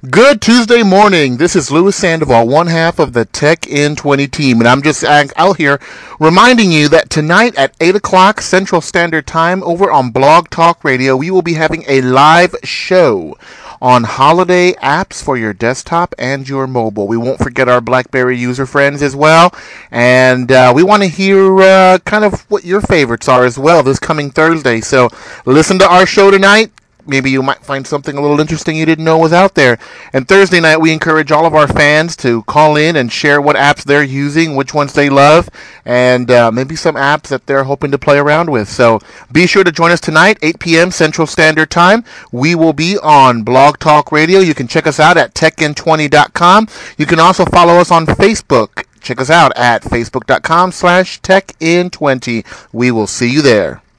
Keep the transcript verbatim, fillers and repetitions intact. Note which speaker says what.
Speaker 1: Good Tuesday morning. This is Louis Sandoval, one half of the Tech N twenty team, and I'm just out here reminding you that tonight at eight o'clock Central Standard Time over on Blog Talk Radio, we will be having a live show on holiday apps for your desktop and your mobile. We won't forget our BlackBerry user friends as well, and uh, we want to hear uh, kind of what your favorites are as well this coming Thursday. So listen to our show tonight. Maybe you might find something a little interesting you didn't know was out there. And Thursday night, we encourage all of our fans to call in and share what apps they're using, which ones they love, and uh, maybe some apps that they're hoping to play around with. So be sure to join us tonight, eight p.m. Central Standard Time. We will be on Blog Talk Radio. You can check us out at tech n twenty dot com. You can also follow us on Facebook. Check us out at facebook dot com slash tech n twenty. We will see you there.